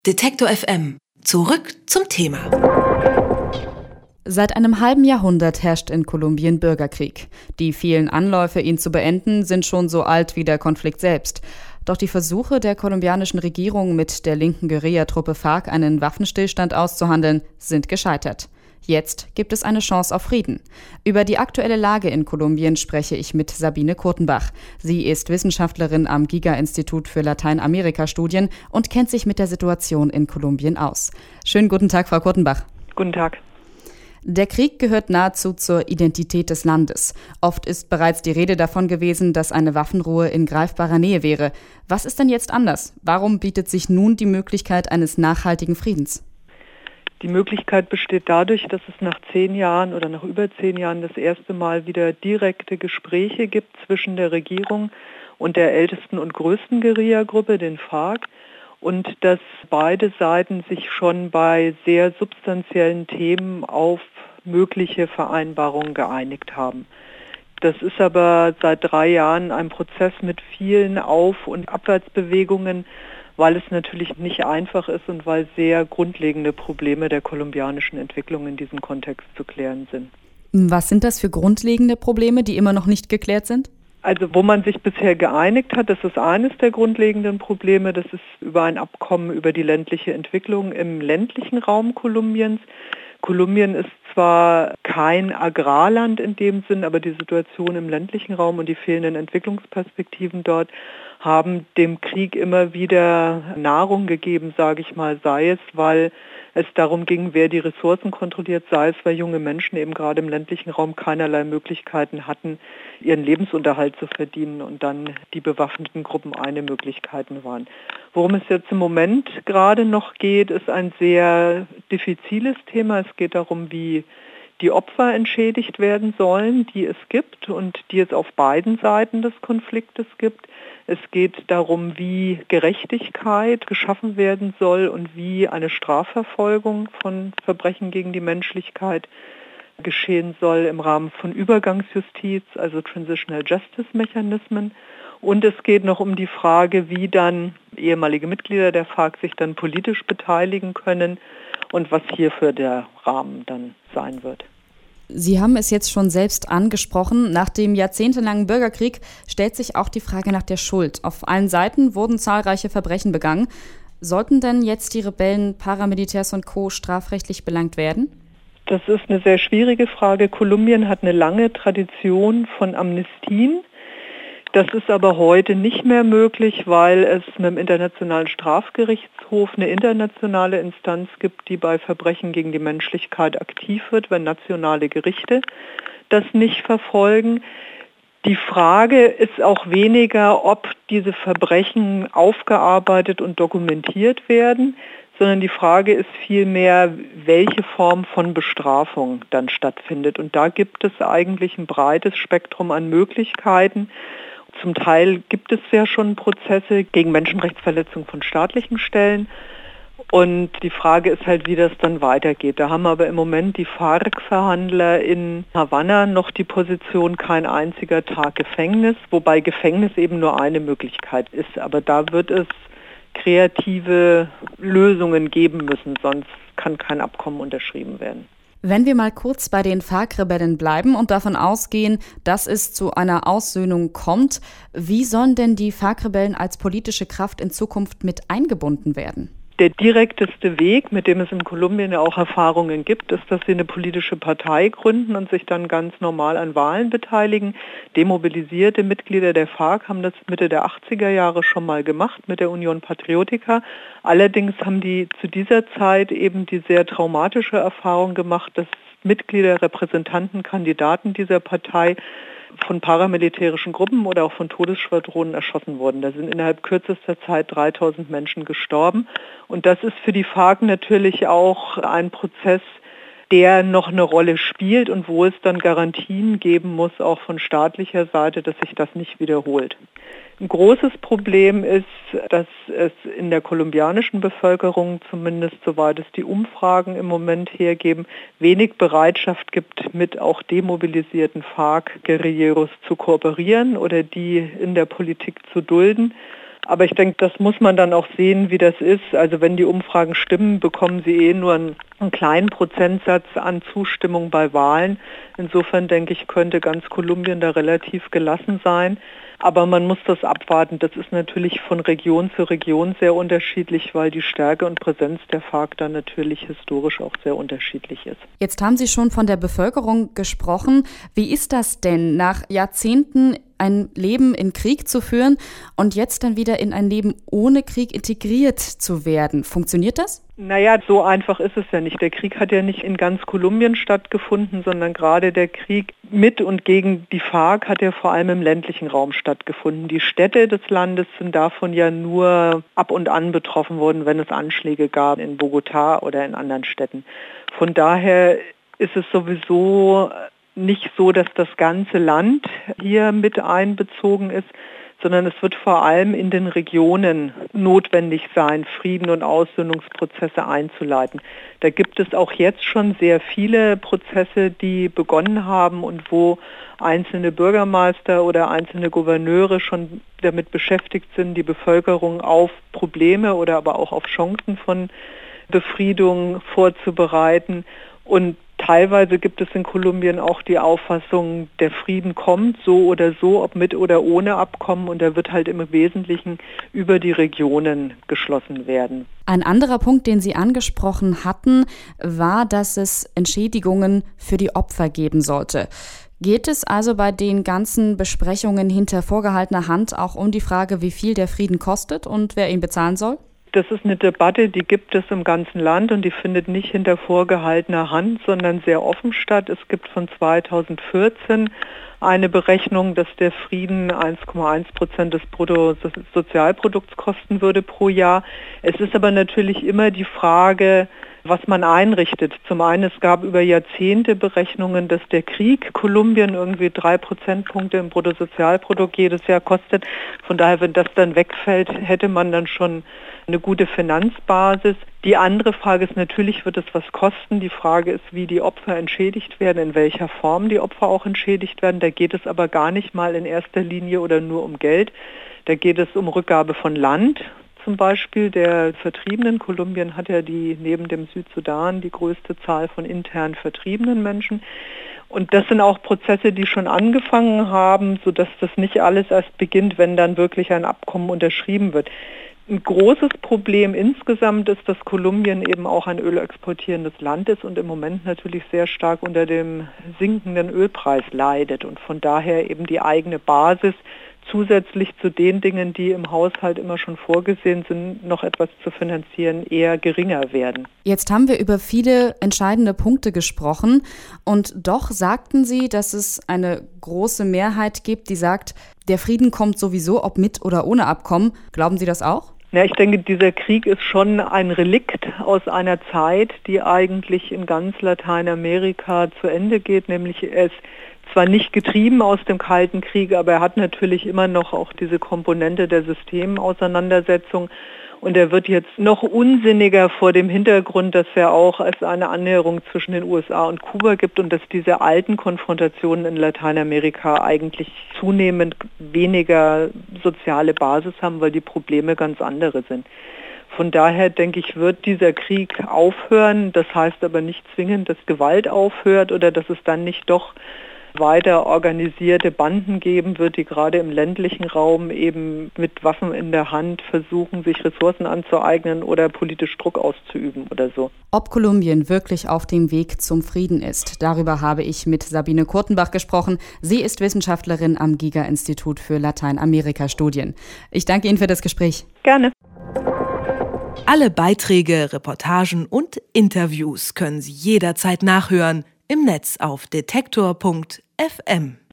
Detektor FM. Zurück zum Thema. Seit einem halben Jahrhundert herrscht in Kolumbien Bürgerkrieg. Die vielen Anläufe, ihn zu beenden, sind schon so alt wie der Konflikt selbst. Doch die Versuche der kolumbianischen Regierung, mit der linken Guerillatruppe FARC einen Waffenstillstand auszuhandeln, sind gescheitert. Jetzt gibt es eine Chance auf Frieden. Über die aktuelle Lage in Kolumbien spreche ich mit Sabine Kurtenbach. Sie ist Wissenschaftlerin am Giga-Institut für Lateinamerika-Studien und kennt sich mit der Situation in Kolumbien aus. Schönen guten Tag, Frau Kurtenbach. Guten Tag. Der Krieg gehört nahezu zur Identität des Landes. Oft ist bereits die Rede davon gewesen, dass eine Waffenruhe in greifbarer Nähe wäre. Was ist denn jetzt anders? Warum bietet sich nun die Möglichkeit eines nachhaltigen Friedens? Die Möglichkeit besteht dadurch, dass es nach 10 Jahren oder nach über 10 Jahren das erste Mal wieder direkte Gespräche gibt zwischen der Regierung und der ältesten und größten Guerillagruppe, den FARC, und dass beide Seiten sich schon bei sehr substanziellen Themen auf mögliche Vereinbarungen geeinigt haben. Das ist aber seit 3 Jahren ein Prozess mit vielen Auf- und Abwärtsbewegungen, weil es natürlich nicht einfach ist und weil sehr grundlegende Probleme der kolumbianischen Entwicklung in diesem Kontext zu klären sind. Was sind das für grundlegende Probleme, die immer noch nicht geklärt sind? Also wo man sich bisher geeinigt hat, das ist eines der grundlegenden Probleme, das ist über ein Abkommen über die ländliche Entwicklung im ländlichen Raum Kolumbiens. Kolumbien ist zwar kein Agrarland in dem Sinn, aber die Situation im ländlichen Raum und die fehlenden Entwicklungsperspektiven dort haben dem Krieg immer wieder Nahrung gegeben, sage ich mal, sei es, weil es darum ging, wer die Ressourcen kontrolliert, sei es, weil junge Menschen eben gerade im ländlichen Raum keinerlei Möglichkeiten hatten, ihren Lebensunterhalt zu verdienen und dann die bewaffneten Gruppen eine Möglichkeit waren. Worum es jetzt im Moment gerade noch geht, ist ein sehr diffiziles Thema. Es geht darum, wie die Opfer entschädigt werden sollen, die es gibt und die es auf beiden Seiten des Konfliktes gibt. Es geht darum, wie Gerechtigkeit geschaffen werden soll und wie eine Strafverfolgung von Verbrechen gegen die Menschlichkeit geschehen soll im Rahmen von Übergangsjustiz, also Transitional Justice Mechanismen. Und es geht noch um die Frage, wie dann ehemalige Mitglieder der FARC sich dann politisch beteiligen können und was hierfür der Rahmen dann sein wird. Sie haben es jetzt schon selbst angesprochen. Nach dem jahrzehntelangen Bürgerkrieg stellt sich auch die Frage nach der Schuld. Auf allen Seiten wurden zahlreiche Verbrechen begangen. Sollten denn jetzt die Rebellen, Paramilitärs und Co. strafrechtlich belangt werden? Das ist eine sehr schwierige Frage. Kolumbien hat eine lange Tradition von Amnestien. Das ist aber heute nicht mehr möglich, weil es mit dem Internationalen Strafgerichtshof eine internationale Instanz gibt, die bei Verbrechen gegen die Menschlichkeit aktiv wird, wenn nationale Gerichte das nicht verfolgen. Die Frage ist auch weniger, ob diese Verbrechen aufgearbeitet und dokumentiert werden, sondern die Frage ist vielmehr, welche Form von Bestrafung dann stattfindet. Und da gibt es eigentlich ein breites Spektrum an Möglichkeiten. Zum Teil gibt es ja schon Prozesse gegen Menschenrechtsverletzungen von staatlichen Stellen. Und die Frage ist halt, wie das dann weitergeht. Da haben aber im Moment die FARC-Verhandler in Havanna noch die Position, kein einziger Tag Gefängnis, wobei Gefängnis eben nur eine Möglichkeit ist. Aber da wird es kreative Lösungen geben müssen, sonst kann kein Abkommen unterschrieben werden. Wenn wir mal kurz bei den FARC-Rebellen bleiben und davon ausgehen, dass es zu einer Aussöhnung kommt, wie sollen denn die FARC-Rebellen als politische Kraft in Zukunft mit eingebunden werden? Der direkteste Weg, mit dem es in Kolumbien ja auch Erfahrungen gibt, ist, dass sie eine politische Partei gründen und sich dann ganz normal an Wahlen beteiligen. Demobilisierte Mitglieder der FARC haben das Mitte der 80er Jahre schon mal gemacht mit der Unión Patriótica. Allerdings haben die zu dieser Zeit eben die sehr traumatische Erfahrung gemacht, dass Mitglieder, Repräsentanten, Kandidaten dieser Partei von paramilitärischen Gruppen oder auch von Todesschwadronen erschossen wurden. Da sind innerhalb kürzester Zeit 3000 Menschen gestorben. Und das ist für die FARC natürlich auch ein Prozess, der noch eine Rolle spielt und wo es dann Garantien geben muss, auch von staatlicher Seite, dass sich das nicht wiederholt. Ein großes Problem ist, dass es in der kolumbianischen Bevölkerung, zumindest soweit es die Umfragen im Moment hergeben, wenig Bereitschaft gibt, mit auch demobilisierten FARC-Guerilleros zu kooperieren oder die in der Politik zu dulden. Aber ich denke, das muss man dann auch sehen, wie das ist. Also wenn die Umfragen stimmen, bekommen sie nur einen kleinen Prozentsatz an Zustimmung bei Wahlen. Insofern denke ich, könnte ganz Kolumbien da relativ gelassen sein. Aber man muss das abwarten. Das ist natürlich von Region zu Region sehr unterschiedlich, weil die Stärke und Präsenz der FARC dann natürlich historisch auch sehr unterschiedlich ist. Jetzt haben Sie schon von der Bevölkerung gesprochen. Wie ist das denn, nach Jahrzehnten ein Leben in Krieg zu führen und jetzt dann wieder in ein Leben ohne Krieg integriert zu werden? Funktioniert das? Naja, so einfach ist es ja nicht. Der Krieg hat ja nicht in ganz Kolumbien stattgefunden, sondern gerade der Krieg mit und gegen die FARC hat ja vor allem im ländlichen Raum stattgefunden. Die Städte des Landes sind davon ja nur ab und an betroffen worden, wenn es Anschläge gab in Bogotá oder in anderen Städten. Von daher ist es sowieso nicht so, dass das ganze Land hier mit einbezogen ist, sondern es wird vor allem in den Regionen notwendig sein, Frieden und Aussöhnungsprozesse einzuleiten. Da gibt es auch jetzt schon sehr viele Prozesse, die begonnen haben und wo einzelne Bürgermeister oder einzelne Gouverneure schon damit beschäftigt sind, die Bevölkerung auf Probleme oder aber auch auf Chancen von Befriedung vorzubereiten. Und teilweise gibt es in Kolumbien auch die Auffassung, der Frieden kommt so oder so, ob mit oder ohne Abkommen, und er wird halt im Wesentlichen über die Regionen geschlossen werden. Ein anderer Punkt, den Sie angesprochen hatten, war, dass es Entschädigungen für die Opfer geben sollte. Geht es also bei den ganzen Besprechungen hinter vorgehaltener Hand auch um die Frage, wie viel der Frieden kostet und wer ihn bezahlen soll? Das ist eine Debatte, die gibt es im ganzen Land und die findet nicht hinter vorgehaltener Hand, sondern sehr offen statt. Es gibt von 2014 eine Berechnung, dass der Frieden 1,1% des Bruttosozialprodukts kosten würde pro Jahr. Es ist aber natürlich immer die Frage, was man einrichtet. Zum einen, es gab über Jahrzehnte Berechnungen, dass der Krieg Kolumbien irgendwie 3 Prozentpunkte im Bruttosozialprodukt jedes Jahr kostet. Von daher, wenn das dann wegfällt, hätte man dann schon eine gute Finanzbasis. Die andere Frage ist, natürlich wird es was kosten. Die Frage ist, wie die Opfer entschädigt werden, in welcher Form die Opfer auch entschädigt werden. Da geht es aber gar nicht mal in erster Linie oder nur um Geld. Da geht es um Rückgabe von Land. Zum Beispiel der Vertriebenen. Kolumbien hat ja neben dem Südsudan die größte Zahl von intern vertriebenen Menschen. Und das sind auch Prozesse, die schon angefangen haben, sodass das nicht alles erst beginnt, wenn dann wirklich ein Abkommen unterschrieben wird. Ein großes Problem insgesamt ist, dass Kolumbien eben auch ein ölexportierendes Land ist und im Moment natürlich sehr stark unter dem sinkenden Ölpreis leidet und von daher eben die eigene Basis zusätzlich zu den Dingen, die im Haushalt immer schon vorgesehen sind, noch etwas zu finanzieren, eher geringer werden. Jetzt haben wir über viele entscheidende Punkte gesprochen und doch sagten Sie, dass es eine große Mehrheit gibt, die sagt, der Frieden kommt sowieso, ob mit oder ohne Abkommen. Glauben Sie das auch? Ja, ich denke, dieser Krieg ist schon ein Relikt aus einer Zeit, die eigentlich in ganz Lateinamerika zu Ende geht, nämlich er ist zwar nicht getrieben aus dem Kalten Krieg, aber er hat natürlich immer noch auch diese Komponente der Systemauseinandersetzung und er wird jetzt noch unsinniger vor dem Hintergrund, dass er auch als eine Annäherung zwischen den USA und Kuba gibt und dass diese alten Konfrontationen in Lateinamerika eigentlich zunehmend weniger soziale Basis haben, weil die Probleme ganz andere sind. Von daher, denke ich, wird dieser Krieg aufhören. Das heißt aber nicht zwingend, dass Gewalt aufhört oder dass es dann nicht doch weiter organisierte Banden geben wird, die gerade im ländlichen Raum eben mit Waffen in der Hand versuchen, sich Ressourcen anzueignen oder politisch Druck auszuüben oder so. Ob Kolumbien wirklich auf dem Weg zum Frieden ist, darüber habe ich mit Sabine Kurtenbach gesprochen. Sie ist Wissenschaftlerin am Giga-Institut für Lateinamerika-Studien. Ich danke Ihnen für das Gespräch. Gerne. Alle Beiträge, Reportagen und Interviews können Sie jederzeit nachhören im Netz auf detektor.fm.